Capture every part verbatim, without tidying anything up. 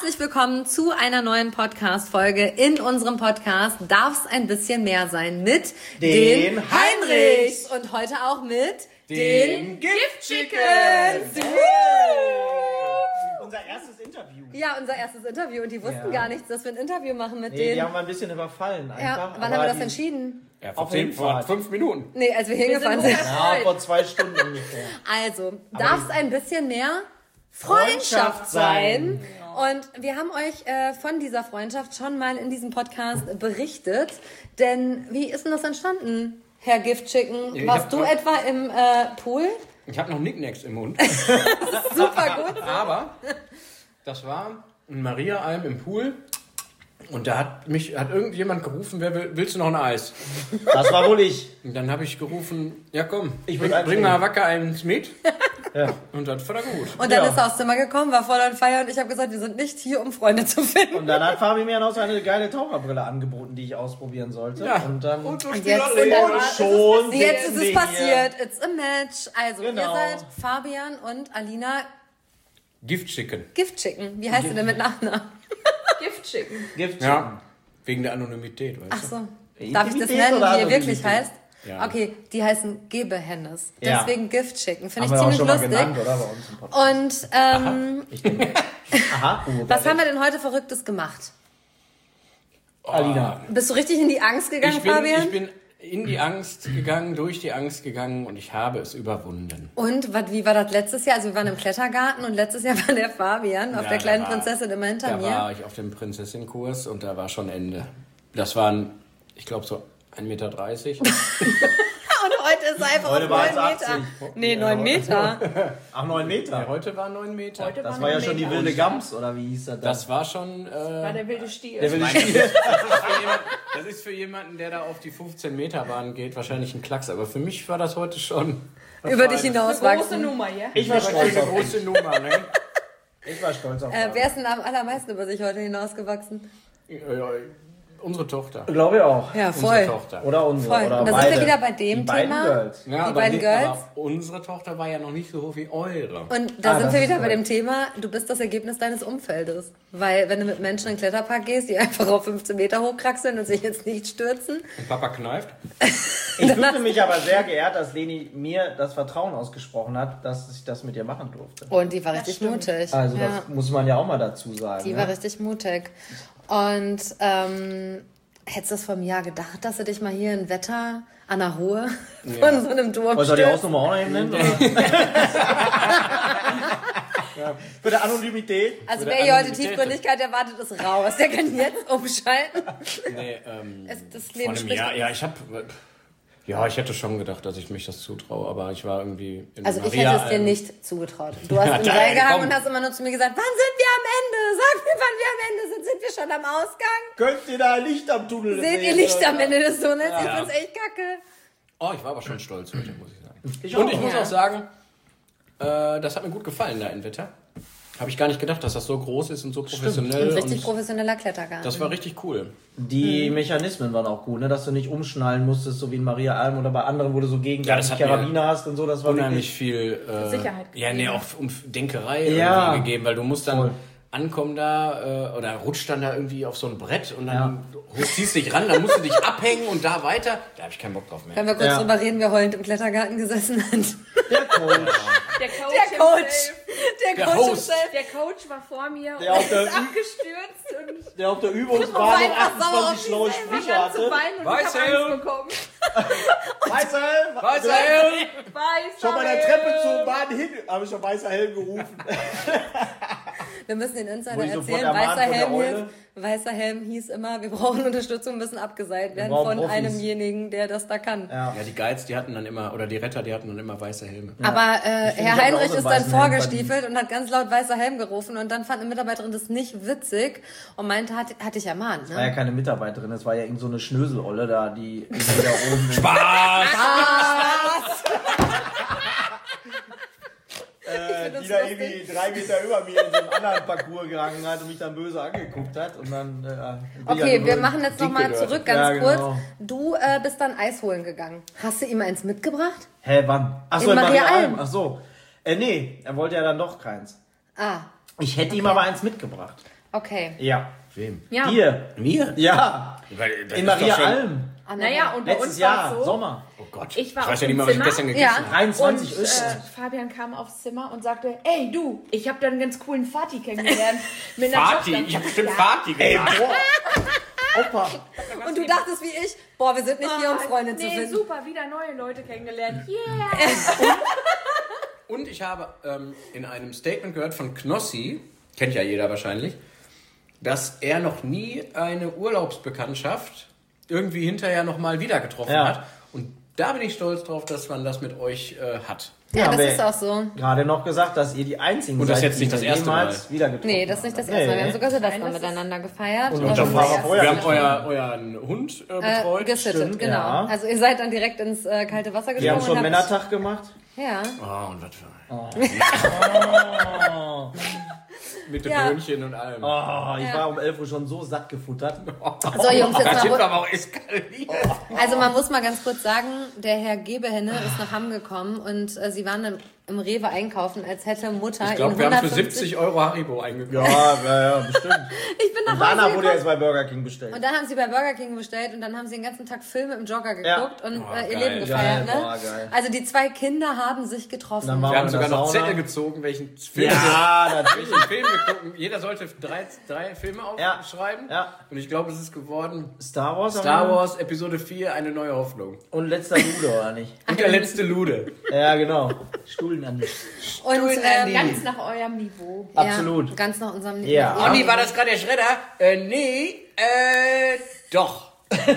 Herzlich willkommen zu einer neuen Podcast-Folge in unserem Podcast Darf's ein bisschen mehr sein mit den, den Heinrichs und heute auch mit den, den Giftchickens. Unser erstes Interview. Ja, unser erstes Interview und die wussten ja. gar nichts, dass wir ein Interview machen mit nee, denen. Die haben wir ein bisschen überfallen einfach. Ja, wann haben wir das entschieden? Ja, vor, zehn, vor fünf Minuten. Nee, als wir hingefahren sind. Ja, vor zwei Stunden ungefähr. Also, darf es ein bisschen mehr Freundschaft, Freundschaft sein? Ja. Und wir haben euch äh, von dieser Freundschaft schon mal in diesem Podcast berichtet. Denn wie ist denn das entstanden, Herr Giftchicken? Ja, Warst du etwa im äh, Pool? Ich habe noch Nicknacks im Mund. Das ist super gut. Aber das war in Mariaalm im Pool. Und da hat mich hat irgendjemand gerufen, wer will, willst du noch ein Eis? Das war wohl ich. Und dann habe ich gerufen, ja komm, ich bring, bring mal wacker eins mit. Ja. Und dann war er gut. Und dann ja. ist er aufs Zimmer gekommen, war voll on fire und ich habe gesagt, wir sind nicht hier, um Freunde zu finden. Und dann hat Fabi mir noch so eine geile Taucherbrille angeboten, die ich ausprobieren sollte. Ja. Und dann und, und jetzt, und dann schon ist jetzt ist es passiert. Hier. It's a match. Also genau. ihr seid Fabian und Alina Giftchicken. Giftchicken. Wie heißt Gift. ihr denn mit Nachnamen? Giftchicken. Giftchicken. Ja, wegen der Anonymität, weißt Ach so. du? Darf ich das nennen, wie ihr wirklich heißt? Ja. Okay, die heißen Gebehennes. Ja. Deswegen Giftchicken. Finde ich haben ziemlich wir auch schon lustig. Mal genannt, oder? Bei uns im Podcast. Und ähm, Aha. Aha. Oh, was haben wir denn heute Verrücktes gemacht? Oh. Alina. Bist du richtig in die Angst gegangen, ich bin, Fabian? Ich bin in die Angst gegangen, durch die Angst gegangen und ich habe es überwunden. Und wat, wie war das letztes Jahr? Also wir waren im Klettergarten und letztes Jahr war der Fabian auf ja, der kleinen war, Prinzessin immer hinter da mir. Da war ich auf dem Prinzessinnenkurs und da war schon Ende. Das waren, ich glaube, so ein Meter dreißig. Und heute ist er einfach heute auf neun Meter. Nee, ja, neun Meter. Ach, neun Meter. Ja, heute waren neun Meter. Heute das war war ja Meter. schon die wilde Gams, oder wie hieß das? Das war schon... Äh, das war der wilde Stier. Der wilde Stier. Stier. Das, ist für jemand, das ist für jemanden, der da auf die fünfzehn Meter Bahn geht, wahrscheinlich ein Klacks. Aber für mich war das heute schon... Über dich hinauswachsen. Große Nummer, ja? Ich war stolz auf eine große Nummer, ne? Ich war stolz auf äh, Wer ist denn am allermeisten über sich heute hinausgewachsen? Ja, ja, unsere Tochter. Glaube ich auch. Ja, voll. Unsere Tochter. Oder unsere. Voll. Oder Und da beide. sind wir wieder bei dem die Thema. Beiden Girls. Ja, die aber beiden die, Girls. Aber unsere Tochter war ja noch nicht so hoch wie eure. Und da Ah, sind wir das wieder ist bei geil. dem Thema, du bist das Ergebnis deines Umfeldes. Weil wenn du mit Menschen in den Kletterpark gehst, die einfach auf fünfzehn Meter hochkraxeln und sich jetzt nicht stürzen. Und Papa kneift. Ich fühlte mich aber sehr geehrt, dass Leni mir das Vertrauen ausgesprochen hat, dass ich das mit ihr machen durfte. Und die war richtig mutig. Also ja. das muss man ja auch mal dazu sagen. Die ne? war richtig mutig. Und ähm, hättest du das vor einem Jahr gedacht, dass du dich mal hier in Wetter an der Hohe Ja. von so einem Turm Soll ich die stürzt? Hausnummer auch noch eben nennen? Oder? Ja. Für die Anonymität. Also Für wer die hier heute Anonymität. Tiefgründigkeit erwartet, ist raus. Der kann jetzt umschalten. Nee, ähm, Es- das vor Leben einem spricht- Jahr, ja, ich habe, ja, ich hätte schon gedacht, dass ich mich das zutraue, aber ich war irgendwie in Also ich Maria, hätte es dir ähm, nicht zugetraut. Du hast Ja, im geil, Seil gehangen komm. und hast immer nur zu mir gesagt, wann sind wir am Ende? Sag mir, wann wir am Ende sind. Sind wir schon am Ausgang? Könnt ihr da Licht am Tunnel Seht ihr sehen, Licht oder? am Ende des Tunnels? Ich Ja. find's echt kacke. Oh, ich war aber schon stolz heute, muss ich sagen. Ich Und auch. ich muss Ja. auch sagen, äh, das hat mir gut gefallen da in Wetter. Habe ich gar nicht gedacht, dass das so groß ist und so professionell. Und richtig und professioneller Klettergarten. das war richtig cool. Die Mechanismen waren auch gut, ne? Dass du nicht umschnallen musstest, so wie in Maria Alm oder bei anderen, wo du so gegen Ja, das hat mir Karabiner hast und so. Das war Unheimlich viel äh, Sicherheit Ja, nee, gegeben. auch um Denkerei Ja. irgendwie gegeben, weil du musst dann Voll. ankommen da äh, oder rutscht dann da irgendwie auf so ein Brett und dann ja. ziehst dich ran, dann musst du dich abhängen und da weiter. Da habe ich keinen Bock drauf mehr. Können wir kurz Ja. drüber reden, wer heulend im Klettergarten gesessen hat? Der Coach. Der Coach, Der Coach. himself. Der, Der Coach Host. himself. Der Coach war vor mir Der und auf der ist Ü- abgestürzt und Der auf der war Übungsbahn einfach noch sauer auf achtundzwanzig schlaue sich selber, Sprüche begann zu hatte. weinen und Weißer ich habe Helm. Angst bekommen. Weißer Helm! Weißer Helm! Weißer Schon bei der Helm. Treppe zur Bahn hin, habe ich schon weißer Helm gerufen. Wir müssen den Insider Wurde ich sofort erzählen. ermahnt Weißer von der Helm, Eule? hilft. Weißer Helm hieß immer, wir brauchen Unterstützung, müssen abgeseilt werden brauchen von Profis. einemjenigen, der das da kann. Ja. Ja, die Guides, die hatten dann immer, oder die Retter, die hatten dann immer weiße Helme. Aber äh, Ich finde, Herr ich hab Heinrich auch so ist einen dann weißen Helm vorgestiefelt und hat ganz laut weißer Helm gerufen und dann fand eine Mitarbeiterin das nicht witzig und meinte, hat, hatte ich ermahnt. War ja Ne? keine Mitarbeiterin, das war ja irgend so eine Schnöselolle da, die die da oben. Spaß! äh, das die da lustig. irgendwie drei Meter über mir in so einem anderen Parcours gegangen hat und mich dann böse angeguckt hat. Und dann, äh, bin ich Okay, ja wir gewöhnt. machen jetzt nochmal Dinkel zurück, Ja, ganz genau. kurz. Du äh, bist dann Eis holen gegangen. Hast du ihm eins mitgebracht? Hä, wann? Achso, In in Maria Maria Alm. Alm. Achso. Äh, nee, er wollte ja dann doch keins. Ah, Ich hätte ihm aber eins mitgebracht. Okay. Ja. Wem? Ja. Dir. Mir? Ja. Weil das In ist doch Maria schon- Alm. Naja, und bei Letztes uns Jahr, war es so. Sommer. Oh Gott. Ich war ich weiß auf ja nicht dem mal, was ich Zimmer. gestern gegessen Ja. habe. dreiundzwanzig Und ist äh, Fabian kam aufs Zimmer und sagte, ey du, ich habe da einen ganz coolen Vati kennengelernt. Mit einer Vati, Tochter. ich habe bestimmt Ja. Vati gesagt. Opa. Und du dachtest wie ich, boah, wir sind nicht hier, um Freunde nee, zu finden. super, wieder neue Leute kennengelernt. Yeah! Und ich habe ähm, in einem Statement gehört von Knossi, kennt ja jeder wahrscheinlich, dass er noch nie eine Urlaubsbekanntschaft irgendwie hinterher nochmal wieder getroffen Ja. hat. Und da bin ich stolz drauf, dass man das mit euch äh, hat. Ja, haben das wir ist auch so. Gerade noch gesagt, dass ihr die einzigen Und das seid, jetzt nicht die das wir erste jemals Mal. wieder getroffen Nee, das ist nicht das haben. erste Mal. Wir Nee. haben sogar Silvester Nein, das ist- miteinander gefeiert. Und Und, unser äh, Fahrer vorher. Wir haben euer, euren Hund äh, äh, betreut. gesittet, Stimmt, genau. ja. Also ihr seid dann direkt ins äh, kalte Wasser gesprungen. Wir haben schon und habt- Männertag gemacht. Ja. Oh, und was für ein. Oh. Mit dem Ja. Böhnchen und allem. Oh, ich war um elf Uhr schon so satt gefuttert. So, Jungs, jetzt Das sind mal. wir aber auch eskaliert. Also man muss mal ganz kurz sagen, der Herr Gebehenne ist nach Hamm gekommen und äh, sie waren im, im Rewe einkaufen, als hätte Mutter Ich ihm glaube, wir haben für hundertfünfzig siebzig Euro Haribo eingekauft. Ja, ja, ja, bestimmt. Ich bin nach Und Hause Anna wurde gekommen. jetzt bei Burger King bestellt. Und dann haben sie bei Burger King bestellt und dann haben sie den ganzen Tag Filme im Jogger geguckt Ja. und Oh, äh, ihr geil. Leben gefeiert. Geil, ne? boah, geil. Also die zwei Kinder haben sich getroffen. Dann waren Wir haben in sogar der noch Sauna. Zettel gezogen, welchen Film, Ja, natürlich. welchen Film wir gucken. Jeder sollte drei, drei Filme Ja. aufschreiben. Ja. Und ich glaube, es ist geworden Star Wars. Star haben wir- Wars Episode vier, eine neue Hoffnung. Und letzter Lude, oder nicht? Und der letzte Lude. Ja, genau. Stuhlen an dich. Und ähm, Ganz nach eurem Niveau. Absolut. Ja, ganz nach unserem Niveau. Ja. Andi, war das gerade der Schredder? Äh, nee, äh, doch.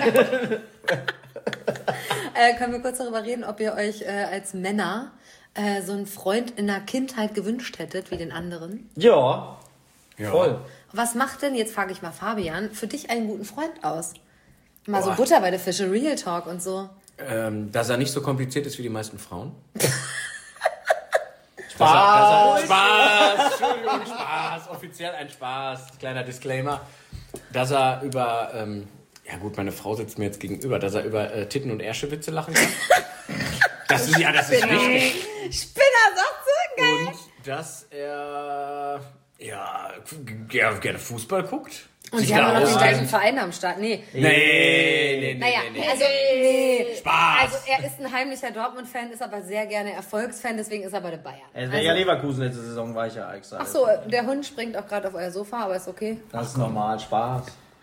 Äh, können wir kurz darüber reden, ob ihr euch äh, als Männer äh, so einen Freund in der Kindheit gewünscht hättet wie den anderen? Ja, Ja. voll. Was macht denn, jetzt frage ich mal Fabian, für dich einen guten Freund aus? Mal so Boah. Butter bei der Fische, Real Talk und so. Ähm, dass er nicht so kompliziert ist wie die meisten Frauen. Spaß. Spaß, Entschuldigung, Spaß, offiziell ein Spaß, kleiner Disclaimer, dass er über, ähm, ja gut, meine Frau sitzt mir jetzt gegenüber, dass er über äh, Titten- und Ärsche-Witze lachen kann. Das ist, ja, das ist wichtig. Spinner, sagt sie, geil. Und dass er, ja, g- gerne Fußball guckt. Und sich sie haben da auch noch den auskennt. gleichen Verein am Start. Nee. Nee, nee, nee, Naja, nee, nee. also, nee. Spaß. Also, er ist ein heimlicher Dortmund-Fan, ist aber sehr gerne Erfolgsfan, deswegen ist er bei der Bayern. Es wäre ja Leverkusen letzte Saison, war ich ja extra. Ach so, der Hund springt auch gerade auf euer Sofa, aber ist okay. Das ist normal, Spaß.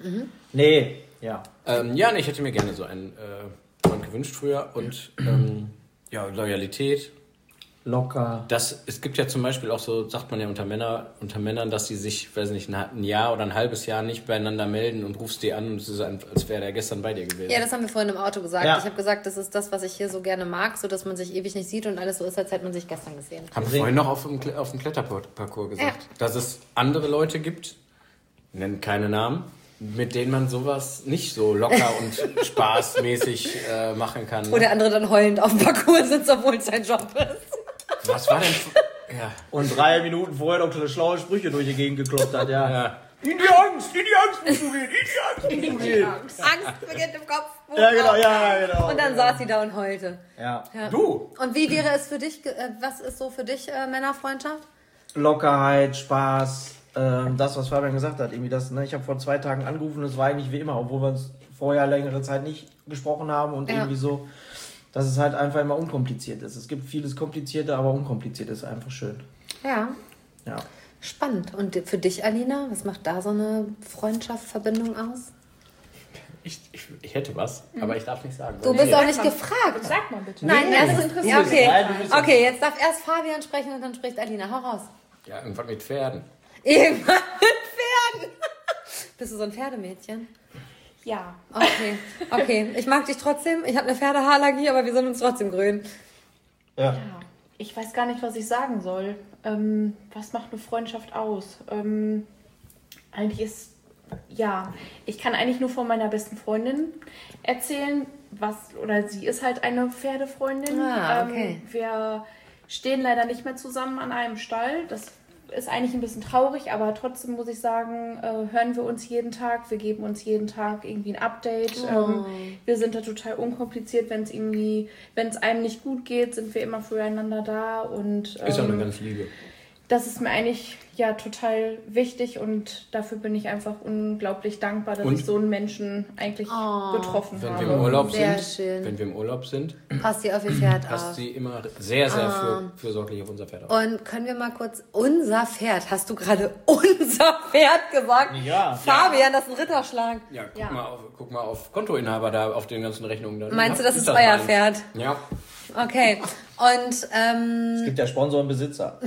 Nee, ja. Ähm, ja, nee, ich hätte mir gerne so einen äh, Freund gewünscht früher und ähm, ja, Loyalität. Locker. Das, es gibt ja zum Beispiel auch so, sagt man ja unter, Männer, unter Männern, dass die sich, weiß nicht, ein Jahr oder ein halbes Jahr nicht beieinander melden und rufst die an und es ist, ein, als wäre der gestern bei dir gewesen. Ja, das haben wir vorhin im Auto gesagt. Ja. Ich habe gesagt, das ist das, was ich hier so gerne mag, so dass man sich ewig nicht sieht und alles so ist, als hätte man sich gestern gesehen. Haben wir vorhin noch auf dem, Kle- auf dem Kletterparcours gesagt, Ja. dass es andere Leute gibt, nennen keine Namen, mit denen man sowas nicht so locker und spaßmäßig äh, machen kann. Wo der andere dann heulend auf dem Parcours sitzt, obwohl es sein Job ist. Was war denn... Ja. Und drei Minuten vorher noch schlaue Sprüche durch die Gegend gekloppt hat, ja. Ja. In die Angst, in die Angst musst du gehen, in die Angst musst du gehen. Angst beginnt im Kopf. Ja, genau, ja, genau. Und dann saß sie da und heulte. Ja. Ja. Du? Und wie wäre es für dich, ge- äh, was ist so für dich äh, Männerfreundschaft? Lockerheit, Spaß, ähm, das, was Fabian gesagt hat. Irgendwie das, ne? Ich habe vor zwei Tagen angerufen, es war eigentlich wie immer, obwohl wir uns vorher längere Zeit nicht gesprochen haben und Ja. irgendwie so, dass es halt einfach immer unkompliziert ist. Es gibt vieles Komplizierte, aber unkompliziert ist einfach schön. Ja, Ja. spannend. Und für dich, Alina, was macht da so eine Freundschaft, Verbindung aus? Ich, ich, ich hätte was, aber ich darf nicht sagen. Du weil bist ich- auch nicht gefragt. Sag mal bitte. Nein, Nee, das das interessiert ja, okay. Nein, du bist ja- Okay, jetzt darf erst Fabian sprechen und dann spricht Alina. Hau raus. Ja, irgendwas mit Pferden. Irgendwann mit Pferden. Bist du so ein Pferdemädchen? Ja. Okay, okay. Ich mag dich trotzdem. Ich habe eine Pferdehaarallergie, aber wir sind uns trotzdem grün. Ja. Ja. Ich weiß gar nicht, was ich sagen soll. Ähm, was macht eine Freundschaft aus? Ähm, eigentlich ist, ja, ich kann eigentlich nur von meiner besten Freundin erzählen, was, oder sie ist halt eine Pferdefreundin. Ah, okay. Ähm, wir stehen leider nicht mehr zusammen an einem Stall. Das ist eigentlich ein bisschen traurig, aber trotzdem muss ich sagen, äh, hören wir uns jeden Tag. Wir geben uns jeden Tag irgendwie ein Update. Oh. Ähm, wir sind da total unkompliziert, wenn es irgendwie, wenn es einem nicht gut geht, sind wir immer füreinander da und Ist ja eine ähm, ganz Liebe. das ist mir eigentlich ja total wichtig und dafür bin ich einfach unglaublich dankbar, dass und? ich so einen Menschen eigentlich oh, getroffen wenn habe. Wir im Urlaub sehr sind, schön. Wenn wir im Urlaub sind, passt sie auf ihr Pferd passt auf. sie immer sehr, sehr ah. für, fürsorglich auf unser Pferd auf. Und können wir mal kurz, unser Pferd, hast du gerade unser Pferd gesagt? Ja. Fabian, das ist ein Ritterschlag. Ja, guck, Ja. Mal auf, guck mal auf Kontoinhaber da auf den ganzen Rechnungen. Da. Meinst du, Ja, das ist das euer meins. Pferd? Ja. Okay. Und ähm, Es gibt ja Sponsor und Besitzer.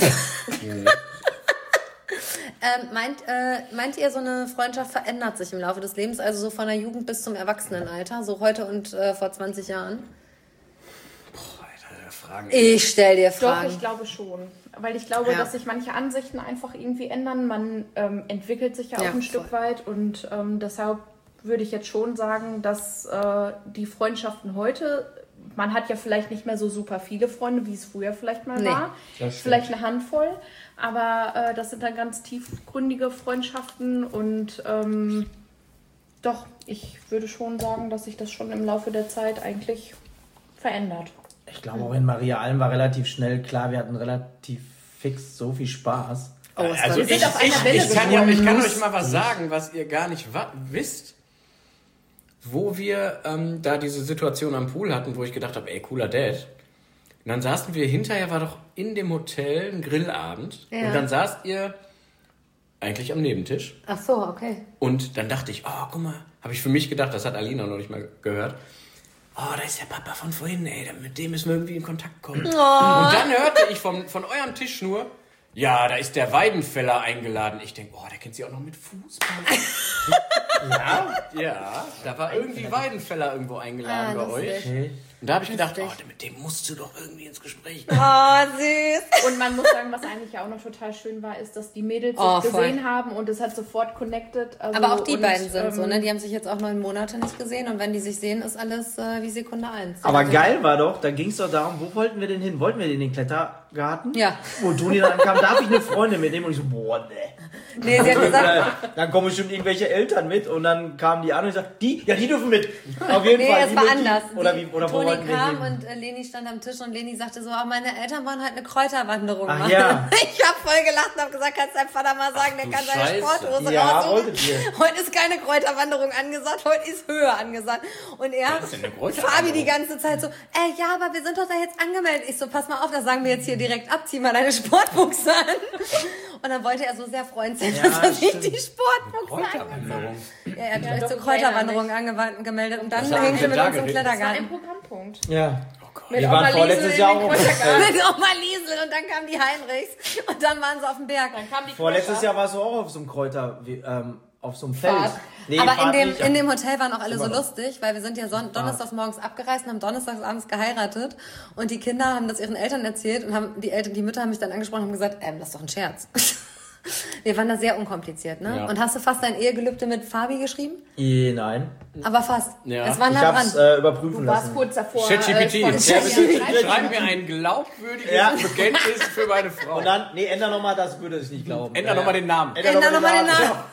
ähm, meint, äh, meint ihr, so eine Freundschaft verändert sich im Laufe des Lebens? Also so von der Jugend bis zum Erwachsenenalter? So heute und äh, vor zwanzig Jahren? Boah, Alter, Fragen. Ich stell dir Doch, Fragen. ich glaube schon. Weil ich glaube, Ja. dass sich manche Ansichten einfach irgendwie ändern. Man ähm, entwickelt sich ja auch Ja, ein voll. Stück weit und ähm, deshalb würde ich jetzt schon sagen, dass äh, die Freundschaften heute, man hat ja vielleicht nicht mehr so super viele Freunde, wie es früher vielleicht mal Nee, war. das stimmt. Vielleicht eine Handvoll, aber äh, das sind dann ganz tiefgründige Freundschaften und ähm, doch, ich würde schon sagen, dass sich das schon im Laufe der Zeit eigentlich verändert. Ich glaube, auch in Maria Alm war relativ schnell klar, wir hatten relativ fix so viel Spaß. Oh, es Also war ich, sind auf einer ich, Welle ich, kann ja, ich kann geschwommen. euch mal was sagen, was ihr gar nicht wa- wisst. Wo wir ähm, da diese Situation am Pool hatten, wo ich gedacht habe, ey, cooler Dad. Und dann saßen wir, hinterher war doch in dem Hotel ein Grillabend. Ja. Und dann saßt ihr eigentlich am Nebentisch. Ach so, okay. Und dann dachte ich, oh, guck mal, habe ich für mich gedacht, das hat Alina noch nicht mal gehört. Oh, da ist der Papa von vorhin, ey, mit dem müssen wir irgendwie in Kontakt kommen. Oh. Und dann hörte ich vom, von eurem Tisch nur, ja, da ist der Weidenfeller eingeladen. Ich denke, oh, der kennt sich auch noch mit Fußball. ja? Ja, da war irgendwie Weidenfeller irgendwo eingeladen Ah, bei euch. lustig. Okay. Und da habe ich gedacht, Lustig. oh, mit dem musst du doch irgendwie ins Gespräch kommen. Oh, süß. Und man muss sagen, was eigentlich auch noch total schön war, ist, dass die Mädels Oh, sich voll. gesehen haben und es hat sofort connected. Also, Aber auch die und, beiden sind ähm, so, ne? Die haben sich jetzt auch neun Monate nicht gesehen und wenn die sich sehen, ist alles äh, wie Sekunde eins. Aber Also, geil war doch, da ging es doch darum, wo wollten wir denn hin? Wollten wir in den Klettergarten? Ja. Wo Toni dann kam, darf ich eine Freundin mitnehmen? Und ich so, boah, ne. Nee, sie hat gesagt, Äh, dann kommen bestimmt irgendwelche Eltern mit und dann kamen die an und ich sagte, die, ja, die dürfen mit. Auf jeden nee, Fall. es die war mit, die- anders. Oder, Die- wie, oder wo Toni wollten wir kam hin? und äh, Leni stand am Tisch und Leni sagte so, oh, meine Eltern wollen halt eine Kräuterwanderung Ach machen. ja. Ich habe voll gelacht und habe gesagt, kannst deinem Vater mal sagen, der du kann seine Scheiße. Sporthose Ja, raussuchen. wolltet ihr. Heute ist keine Kräuterwanderung angesagt, heute ist Höhe angesagt. Und er, Was ist denn eine Kräuterwanderung? Fabi die ganze Zeit so, äh, ja, aber wir sind doch da jetzt angemeldet. Ich so, pass mal auf, das sagen wir jetzt hier direkt ab, zieh mal deine Sportbuchse an. Und dann wollte er so sehr freundlich sein, Ja, dass er sich stimmt. die Sportbuchse an. Kräuterwanderung. Ja, er hat Ja, gleich doch, zur ich erinnere Kräuterwanderung angemeldet und dann Was haben hängt wir er mit da uns im geredet? Das war Klettergarten. ein Programmpunkt. Ja. Oh Gott. Mit Wir waren Oma vorletztes Liesel Jahr in den auch. Kräutergarten. Mit Oma Liesel und dann kam die Heinrichs und dann waren sie auf dem Berg. Dann kam die Vorletztes Crusher. Jahr warst du auch auf so einem Kräuter, wie, ähm, auf so einem Feld. Fahrt. Nee, Aber in Fahrt dem, nicht. in dem Hotel waren auch alle so Immer noch. lustig, weil wir sind ja son- donnerstags morgens abgereist und haben donnerstags abends geheiratet und die Kinder haben das ihren Eltern erzählt und haben die Eltern, die Mütter haben mich dann angesprochen und haben gesagt, ähm, das ist doch ein Scherz. Wir waren da sehr unkompliziert, ne? Ja. Und hast du fast dein Ehegelübde mit Fabi geschrieben? Eh, nein. Aber fast. Ja. Es war Ich nah hab's dran. äh, überprüfen Du warst lassen. kurz davor. ChatGPT. äh, von- Äh, Schreib mir ein glaubwürdiges Ja. Bekenntnis für meine Frau. Und dann, nee, änder nochmal, das würde ich nicht glauben. Änder Ja, nochmal ja. den Namen. Änder Änder noch nochmal den Namen. Namen.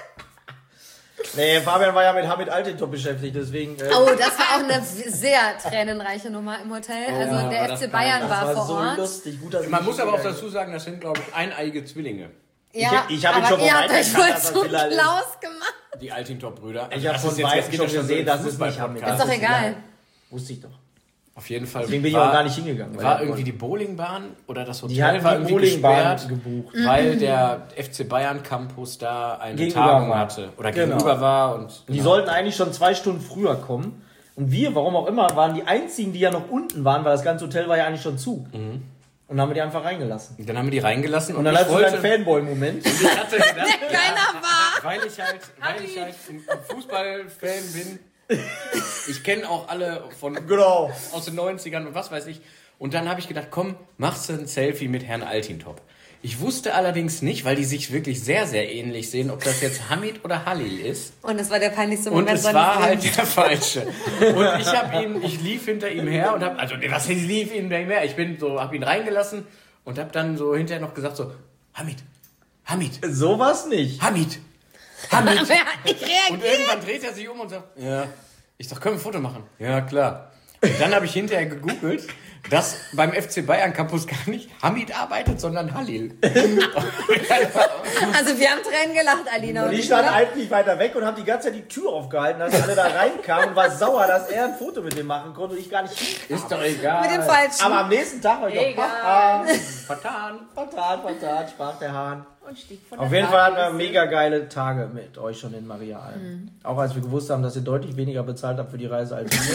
Nee, Fabian war ja mit Hamid Altintop beschäftigt, deswegen. Äh, Oh, das war auch eine sehr tränenreiche Nummer im Hotel. Also ja, war der das F C geil. Bayern das war, war vor so Ort. lustig. Gut, dass ich Man nicht muss aber auch hingegangen dazu sagen, das sind, glaube ich, eineige Zwillinge. Ja, Ich- ich hab ihn aber schon vom ihr habt Alter euch wohl erkannt, dass zu das Bilal ist. Klaus gemacht. Die Altintop-Brüder. Ich hab Das von ist jetzt- Weitem jetzt geht schon das so gesehen, in das ist nicht Fußball-Podcast. Hamid. Ist doch egal. Wusste ich doch. Auf jeden Fall. Deswegen bin ich war, auch gar nicht hingegangen. weil War er- irgendwie die Bowlingbahn oder das Hotel Die hatten war die irgendwie Bowlingbahn gesperrt, gebucht. weil der F C Bayern Campus da eine Gegenüber Tagung war. hatte. Oder Genau. gegenüber war. Und Die sollten eigentlich schon zwei Stunden früher kommen. Und wir, warum auch immer, waren die einzigen, die ja noch unten waren, weil das ganze Hotel war ja eigentlich schon zu. Mhm. Und dann haben wir die einfach reingelassen. dann haben wir die reingelassen. Und dann ich hast du wollte, deinen Fanboy-Moment. ich hatte gedacht, Keiner war. weil ich halt, weil ich halt ein Fußballfan bin. Ich kenne auch alle von Genau. aus den neunzigern und was weiß ich. Und dann habe ich gedacht, komm, machst du ein Selfie mit Herrn Altintop. Ich wusste allerdings nicht, weil die sich wirklich sehr, sehr ähnlich sehen, ob das jetzt Hamid oder Halil ist. Und es war der peinlichste Und Moment es seines war halt Lebens. der falsche. Und ich habe ihn, ich lief hinter ihm her und habe, also was ich lief hinter ihm her? Ich bin so, habe ihn reingelassen und habe dann so hinterher noch gesagt so, Hamid, Hamid, Sowas nicht. Hamid, Hamid. Wer hat nicht Und reagiert? irgendwann dreht er sich um und sagt, ja. Ich sag, können wir ein Foto machen? Ja, klar. Und dann habe ich hinterher gegoogelt, dass beim F C Bayern Campus gar nicht Hamid arbeitet, sondern Halil. Also wir haben Tränen gelacht, Alina. Und ich stand eigentlich weiter weg und habe die ganze Zeit die Tür aufgehalten, als alle da reinkamen und war sauer, dass er ein Foto mit dem machen konnte und ich gar nicht hinkam. Ist doch egal. Mit dem Falschen. Aber am nächsten Tag war ich doch Egal. Papa. Vertan. Vertan, vertan, sprach der Hahn. Und stieg von Auf der jeden Fall hatten wir Party. mega geile Tage mit euch schon in Maria Alm. Auch als wir gewusst haben, dass ihr deutlich weniger bezahlt habt für die Reise als wir.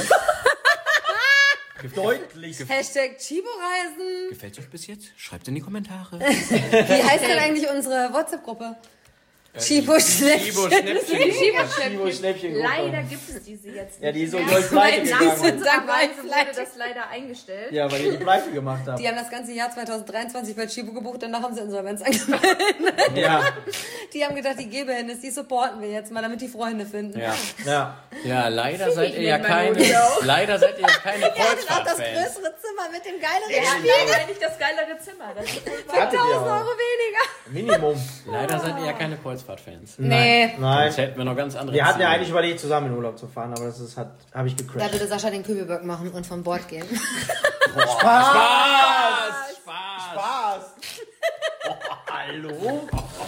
Deutlich. Hashtag Chibo-Reisen. Gefällt euch bis jetzt? Schreibt in die Kommentare. Wie heißt denn eigentlich unsere WhatsApp-Gruppe? Chibo-Schnäppchen. Chibo-Schnäppchen. Chibo Schnäppchen. Leider gibt es diese jetzt nicht. Ja, die ist so mehr. durch pleite Nach gegangen. unserer Dank Reise euch, wurde Leute. das leider eingestellt. Ja, weil ihr die Pleite gemacht habt. Die haben das ganze Jahr zwanzig dreiundzwanzig bei Chibo gebucht, danach haben sie Insolvenz angemeldet. Ja, Die haben gedacht, die Gehbehindernis, die supporten wir jetzt mal, damit die Freunde finden. Ja. ja. Ja, leider seid ihr ich ja mit meinem keine, Audio. leider seid ihr ja keine Ihr hattet auch das Kreuzfahrt-Fans. größere Zimmer mit dem geileren Ja, Spiel. leider nicht das geilere Zimmer. Das ist wohl wahr. Hattet ihr tausend auch. Euro weniger. Minimum. Leider seid ihr ja keine Kreuzfahrt-Fans. Nee. Nein. Sonst hätten wir noch ganz andere Wir hatten ja Ziele. eigentlich überlegt, zusammen in Urlaub zu fahren, aber das ist, hat, habe ich Da gecrashed. würde Sascha den Kübelberg machen und vom Bord gehen. Spaß! Spaß! Spaß! Oh, hallo?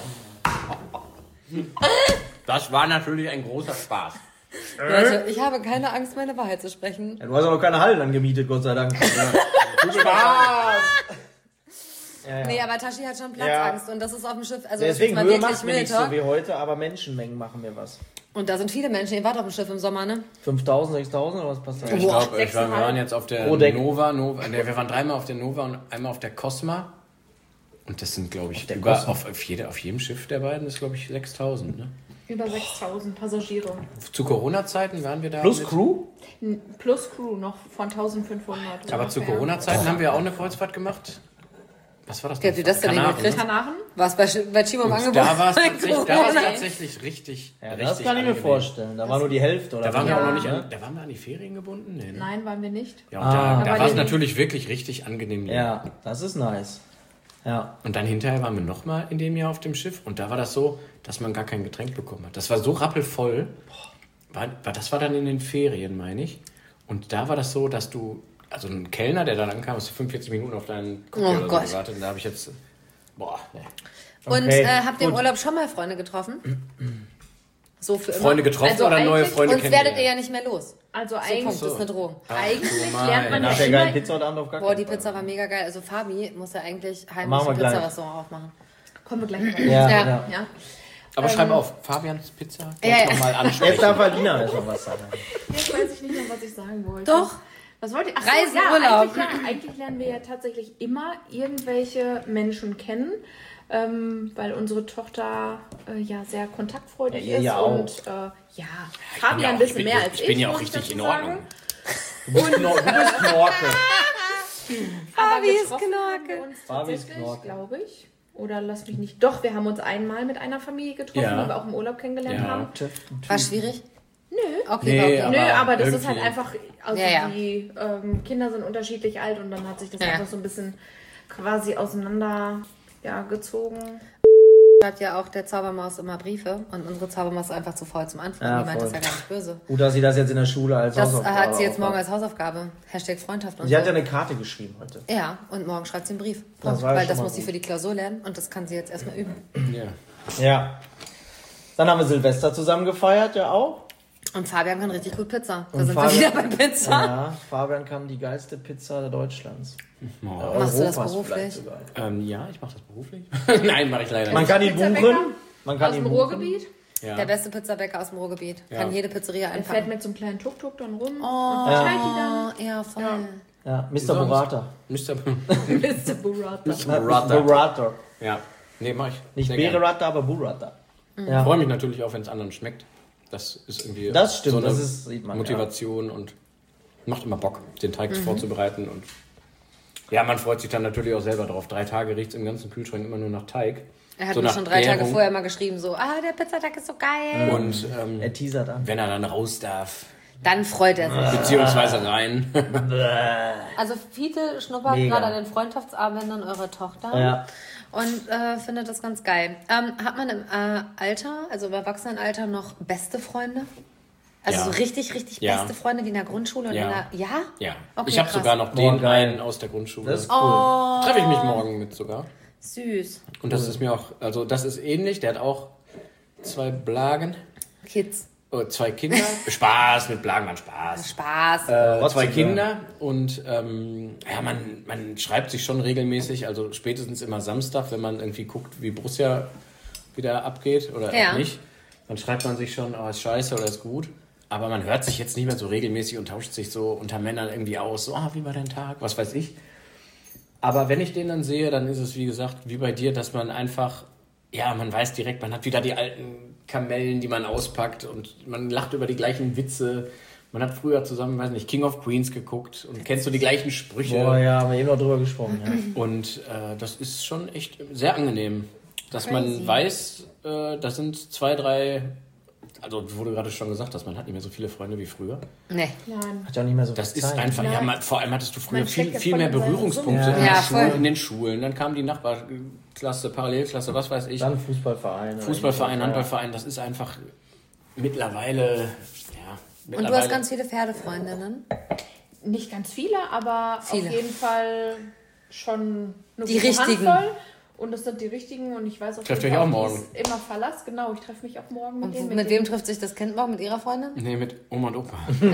Das war natürlich ein großer Spaß. Leute, ich habe keine Angst, meine Wahrheit zu sprechen. Ja, du hast aber keine Hallen angemietet, Gott sei Dank. Ja. Spaß! Ja, ja. Nee, aber Tashi hat schon Platzangst und das ist auf dem Schiff, also Deswegen, das ist Höhe mal macht wirklich mir nicht so Milter. wie heute, aber Menschenmengen machen mir was. Und da sind viele Menschen, ihr wart auf dem Schiff im Sommer, ne? fünftausend, sechstausend oder was passt da? Ich Boah, glaube, ich war, wir waren jetzt auf der Pro Deck. Nova, Nova nee, wir waren dreimal auf der Nova und einmal auf der Cosma. Und das sind, glaube ich, der über, Cosma. auf, auf, jede, auf jedem Schiff der beiden ist, glaube ich, sechstausend. Ne? Über sechstausend Passagiere. Zu Corona-Zeiten waren wir da. Plus mit- Crew? Plus Crew noch von eintausendfünfhundert. Aber zu ungefähr. Corona-Zeiten haben wir auch eine Kreuzfahrt gemacht. Was war das Wie habt ihr das denn Kanaren, hingekriegt? ne? Kanaren? War's bei, bei Chibo im Und Angebot? da war es Bei tatsächlich, da Corona? war's tatsächlich richtig. Ja, richtig das kann ich mir angenehm. vorstellen. Da war nur die Hälfte, oder? Da waren wie? wir auch noch Ja. nicht an, da waren wir an die Ferien gebunden? Nee, ne? Nein, waren wir nicht. Ja, und Ah. da, Aber da war es die- natürlich wirklich richtig angenehm. Ja, das ist nice. Ja. Und dann hinterher waren wir nochmal in dem Jahr auf dem Schiff und da war das so, dass man gar kein Getränk bekommen hat. Das war so rappelvoll. War, war, das war dann in den Ferien, meine ich. Und da war das so, dass du, also ein Kellner, der dann ankam, hast du fünfundvierzig Minuten auf deinen Cocktail Oh oder so Gott. gewartet. Und da habe ich jetzt, boah, ne. Und Okay, äh, habt ihr im gut. Urlaub schon mal Freunde getroffen? So für immer? Freunde getroffen Also oder neue eigentlich- Freunde Uns werdet ihr kennengelernt? ja nicht mehr los. Also So, eigentlich, Punkt, das ist eine Drohung. eigentlich Ach, lernt man Nach ja der geilen immer... Pizza heute Abend auf gar Boah, keinen die Fall. Pizza war mega geil. Also Fabi muss ja eigentlich heimlich Machen wir ein gleich. Pizza-Restaurant aufmachen. Kommen wir gleich drauf. Ja, Ja. ja. Ja. Aber schreib auf, Fabians Pizza. Ja, ja. Nochmal Jetzt ansprechen. darf Alina erst noch was sagen. Jetzt weiß ich nicht mehr, was ich sagen wollte. Doch. Was wollt ihr? Ach so, Reisen, ja, Urlaub. Eigentlich, ja, eigentlich lernen wir ja tatsächlich immer irgendwelche Menschen kennen, ähm, weil unsere Tochter äh, ja sehr kontaktfreudig Ja, ihr ist ja auch. und äh, ja, Ich bin Fabian ja ein auch- bisschen ich bin- mehr als ich. Ich bin ja auch muss ich richtig dazu in Ordnung. sagen. Du bist, Knor du bist Knorke. Aber Fabi ist getroffen haben wir Knorke. uns Fabi ist tatsächlich, Knorke. glaube ich. Oder lass mich nicht. Doch, wir haben uns einmal mit einer Familie getroffen, Ja. die wir auch im Urlaub kennengelernt Ja. haben. War schwierig? Nö. Okay, Nee, war okay. aber Nö, aber das ist irgendwie- halt einfach, also Ja, ja. die ähm, Kinder sind unterschiedlich alt und dann hat sich das Ja. einfach so ein bisschen quasi auseinander ja, gezogen. Schreibt ja auch der Zaubermaus immer Briefe und unsere Zaubermaus ist einfach zu faul zum Antworten. Ja, die meint voll. das ja gar nicht böse. Gut, dass sie das jetzt in der Schule als Das Hausaufgabe hat sie jetzt morgen aufhat. als Hausaufgabe. Hashtag Freundschaft und Sie hat ja so. eine Karte geschrieben heute. Ja, und morgen schreibt sie einen Brief. Das Punkt. war ja Weil schon das mal muss sie gut. für die Klausur lernen und das kann sie jetzt erstmal üben. Ja. Ja. Dann haben wir Silvester zusammen gefeiert, ja auch. Und Fabian kann richtig gut Pizza. Da Und sind Fabian- wir wieder bei Pizza. Ja, Fabian kann die geilste Pizza Deutschlands. Oh. Machst du das Europas beruflich? vielleicht sogar. Ähm, ja, ich mache das beruflich. Nein, mache ich leider Man nicht. kann ihn Pizzabäcker? buchen. Man kann Aus ihn dem buchen. Ruhrgebiet. Ja. Der beste Pizzabäcker aus dem Ruhrgebiet. Ja. Kann jede Pizzeria Der fährt einpacken. mit so einem kleinen Tuk-Tuk dann rum Oh, und verteilt die dann. ja, voll. Ja, Mister Sonst? Burrata. Mister Mister Burrata. Mister Burrata. Burrata. Ja. Nee, mach ich. Nicht Sehr gerne. Berata, aber Burrata. Ich Ja. freue mich natürlich auch, wenn es anderen schmeckt. Das ist irgendwie Das stimmt, so eine das ist- sieht man, Motivation und macht immer Bock, den Teig vorzubereiten. Und ja, man freut sich dann natürlich auch selber drauf. Drei Tage riecht es im ganzen Kühlschrank immer nur nach Teig. Er hat so mir nach schon drei Tage Gärung. vorher mal geschrieben, so, ah, der Pizzateig ist so geil. Und ähm, Er teasert an. wenn er dann raus darf, Dann freut er sich. beziehungsweise rein. Also Fiete schnuppert Mega. gerade an den Freundschaftsabenden eurer Tochter Ja. und äh, findet das ganz geil. Ähm, hat man im äh, Alter, also im Erwachsenenalter, noch beste Freunde? Also Ja. so richtig, richtig Ja. beste Freunde wie in der Grundschule und Ja. in der... Ja? Ja. Okay, ich habe krass. sogar noch Boah, den geil. einen aus der Grundschule. Das ist cool. Oh, Treffe ich mich morgen mit sogar. süß. Und das ist mir auch, also das ist ähnlich. Der hat auch zwei Blagen, Kids. oh, zwei Kinder. Spaß, mit Blagen, man Spaß. Spaß. Äh, Was zwei zu Kinder und ähm, ja, man, man schreibt sich schon regelmäßig, also spätestens immer Samstag, wenn man irgendwie guckt, wie Borussia wieder abgeht oder Ja. auch nicht, dann schreibt man sich schon, oh, ist scheiße oder ist gut. Aber man hört sich jetzt nicht mehr so regelmäßig und tauscht sich so unter Männern irgendwie aus, so, ah, wie war dein Tag, was weiß ich. Aber wenn ich den dann sehe, dann ist es, wie gesagt, wie bei dir, dass man einfach, ja, man weiß direkt, man hat wieder die alten Kamellen, die man auspackt und man lacht über die gleichen Witze. Man hat früher zusammen, weiß nicht, King of Queens geguckt und kennst so die gleichen Sprüche. Boah, ja, haben wir eben noch drüber gesprochen. Ja. Und äh, das ist schon echt sehr angenehm, dass Crazy. man weiß, äh, das sind zwei, drei, also wurde gerade schon gesagt, dass man hat nicht mehr so viele Freunde wie früher. Nee. Nein. Hat ja auch nicht mehr so Das viel ist Zeit. einfach, ja, Nein. man, vor allem hattest du früher Man viel, steckt ja viel voll mehr in seiner Berührungspunkte Summe. in, Ja, den Schulen, voll. in den Schulen. Dann kam die Nachbarklasse, Parallelklasse, was weiß ich. Dann Fußballverein. Fußballverein, oder Handballverein, das ist einfach mittlerweile, ja, Und mittlerweile. du hast ganz viele Pferdefreundinnen. Nicht ganz viele, aber Viele. auf jeden Fall schon eine Die gute richtigen. Handvoll. Und das sind die richtigen und ich weiß auch, Trefft jeden ihr Fall, auch die morgen? ist immer Verlass. Genau, ich treffe mich auch morgen mit Und denen. mit, denen- wem trifft sich das Kind morgen? Mit ihrer Freundin? Nee, mit Oma und Opa.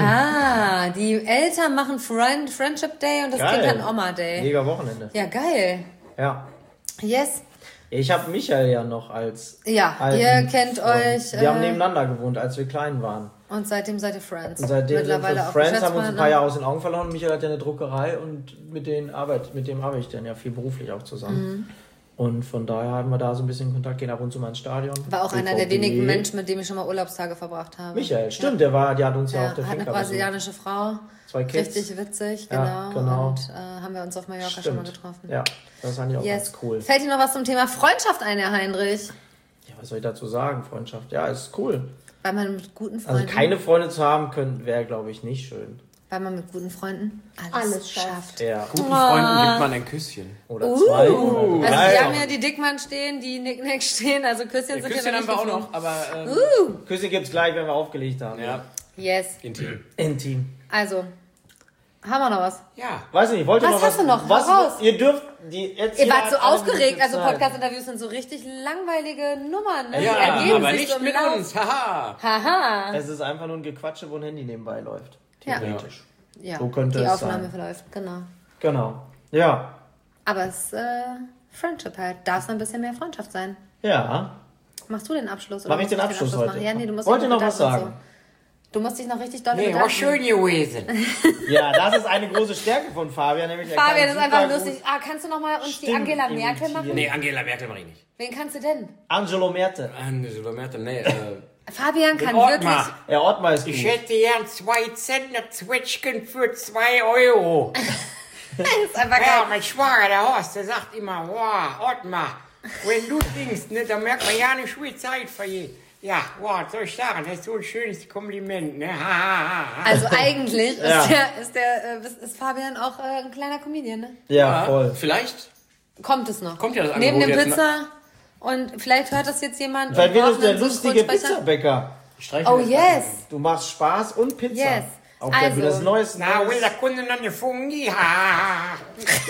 Ah, die Eltern machen Friend, Friendship Day und das Geil. Kind hat einen Oma Day. Mega Wochenende. Ja, geil. Ja. Yes. Ich habe Michael ja noch als. Ja, alten ihr kennt Freund. euch, Wir haben äh, nebeneinander gewohnt, als wir klein waren. Und seitdem seid ihr Friends. Und seitdem sind wir Mittlerweile auch Friends, haben uns ein paar Geschäftspartner. Jahre aus den Augen verloren. Michael hat ja eine Druckerei und mit, denen arbeit, mit dem arbeite ich dann ja viel beruflich auch zusammen. Mhm. Und von daher haben wir da so ein bisschen Kontakt, gehen ab und zu mal ins Stadion. War auch einer B V der B. wenigen Menschen, mit dem ich schon mal Urlaubstage verbracht habe. Michael, stimmt, der war, der hat uns ja, Ja, auf der hat eine Finca besucht. brasilianische Frau. Zwei Kids. Richtig witzig, Ja, genau. genau. Und äh, haben wir uns auf Mallorca schon mal Stimmt. getroffen. Ja, das fand ich auch Yes. ganz cool. Fällt dir noch was zum Thema Freundschaft ein, Herr Heinrich? Ja, was soll ich dazu sagen? Freundschaft, ja, ist cool. Weil man mit guten Freunden, Also keine Freunde zu haben können, wäre, glaube ich, nicht schön. weil man mit guten Freunden alles, Alles schafft. schafft. Ja. Guten Freunden gibt man ein Küsschen. Oder Uh. zwei. Oder Also drei. wir haben ja die Dickmann stehen, die Nicknack stehen, also Küsschen sind Küsschen ja haben noch wir nicht auch noch, geflogen. aber ähm, Küsschen gibt's gleich, wenn wir aufgelegt haben. ja, Yes. intim. Intim. Also, haben wir noch was? Ja. Weiß ich nicht, wollt ihr Was noch hast was? du noch? Was, Hau raus. Ihr dürft die jetzt. Ihr jeder wart so hat eine aufgeregt, Minute also Zeit. Podcast-Interviews sind so richtig langweilige Nummern, ne? Die Ja, ergeben aber sich nicht so im mit Lauf. uns. Haha. Haha. Es ist einfach nur ein Gequatsche, wo ein Handy nebenbei läuft. Ja. Theoretisch. Ja, So könnte die es Aufnahme sein. verläuft, genau. Genau. Ja. Aber es ist äh, Friendship halt. Darf es ein bisschen mehr Freundschaft sein. Ja. Machst du den Abschluss? Mach ich musst den du Abschluss heute? machen? Ja, nee, du musst Wollt dich ihr noch noch was bedanken und sagen? So. Du musst dich noch richtig doll Nee, war bedanken. schön gewesen. Ja, das ist eine große Stärke von Fabian, nämlich er Fabian kann ist einfach super lustig. Ah, kannst du noch mal uns die Stimmen Angela Merkel imitieren. machen? Nee, Angela Merkel mach ich nicht. Wen kannst du denn? gut. Angelo Merte. Angela Merkel, nee. Äh, Fabian kann Ottmar. wirklich... Ja, Ottmar ist ich gut. hätte gern zwei Zentner Zwetschgen für zwei Euro. Das ist einfach Ja, geil. mein Schwager, der Horst, der sagt immer, wow, Ottmar, wenn du trinkst, ne, dann merkt man ja nicht, wie Zeit vergeht. Ja, wow, was soll ich sagen? Das ist so ein schönes Kompliment, ne? Ha, ha, ha, ha. Also eigentlich Ja. ist, der, ist, der, äh, ist, ist Fabian auch äh, ein kleiner Comedian, ne? Ja, voll. Vielleicht Kommt es noch. Kommt ja das Neben dem Angebot jetzt, Pizza. Und vielleicht hört das jetzt jemand. Vielleicht und wird braucht es der einen lustige Synchronsprecher. Pizzabäcker. streichen Oh wir- yes. Du machst Spaß und Pizza. Yes. Auf der Also. Bühne. Das neues, Na, will neues der Kunde noch eine Fungi? Ha, ha, ha.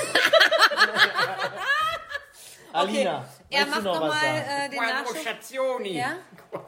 Alina. Er willst du macht noch was nochmal sagen? äh, den Nachschub. Quadrostazioni. Ja?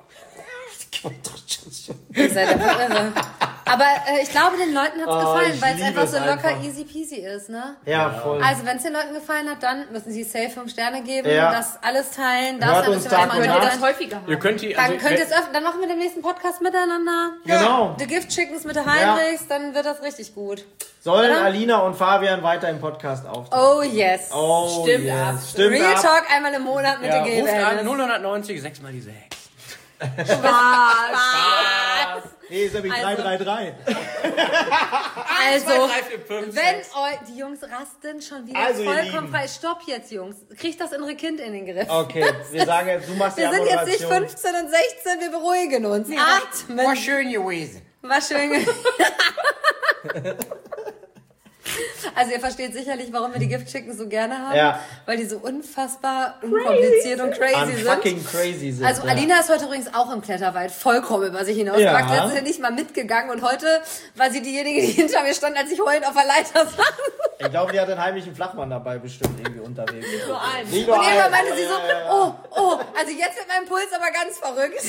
Ihr seid einfach irre. Aber äh, ich glaube, den Leuten hat's Oh, gefallen, ich weil es liebe einfach es so locker einfach. easy peasy ist, ne? Ja, voll. Also, wenn es den Leuten gefallen hat, dann müssen sie safe fünf Sterne geben, Ja. das alles teilen, das Hört dann uns müssen wir Tag mal und Könnt ihr Nacht. das häufiger haben. Ihr könnt die, Dann also, könnt ihr es öffnen, dann machen wir den nächsten Podcast miteinander. Genau. The Gift Chickens mit der Heinrichs, dann wird das richtig gut. Sollen Oder? Alina und Fabian weiter im Podcast auftauchen? Oh yes. Oh, Stimmt yes. ab. Stimmt Real ab. Talk einmal im Monat mit ja, der ruft an G-Welt. null neunzig, sechs mal die sechs. Nee, ist nämlich Also- drei drei drei. Also, zwei, drei, vier, fünf, wenn sechs. euch, die Jungs rasten schon wieder Also, ihr vollkommen Lieben. frei. Stopp jetzt, Jungs. Kriegt das innere Kind in den Griff. Okay, wir sagen jetzt, du machst die Wir sind jetzt nicht Abmoderation. fünfzehn und sechzehn, wir beruhigen uns. War Atmen. schön gewesen. War schön. ge- Also ihr versteht sicherlich, warum wir die Gift Chickens so gerne haben. Ja. Weil die so unfassbar unkompliziert und crazy Un sind. fucking crazy sind. Also ja. Alina ist heute übrigens auch im Kletterwald vollkommen über sich hinausgewachsen. Ja. Letztes Jahr nicht mal mitgegangen und heute war sie diejenige, die hinter mir stand, als ich heulend auf der Leiter saß. Ich glaube, die hat einen heimlichen Flachmann dabei bestimmt irgendwie unterwegs. Nicht nur einen. Nicht nur Und irgendwann einen. meinte sie so, oh, oh, also jetzt wird mein Puls aber ganz verrückt.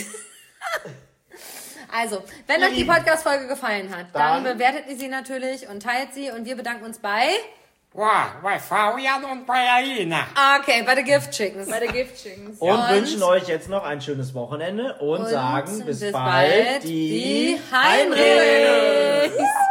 Also, wenn euch die Podcast-Folge gefallen hat, dann, Dann- bewertet ihr sie natürlich und teilt sie und wir bedanken uns bei... Wow, bei Fabian und bei Alina. Okay, bei The Gift Chickens. Bei der Gift Chickens. Und, Und- wünschen euch jetzt noch ein schönes Wochenende und, Und sagen bis, bis bald, bald, die die Heinrichs.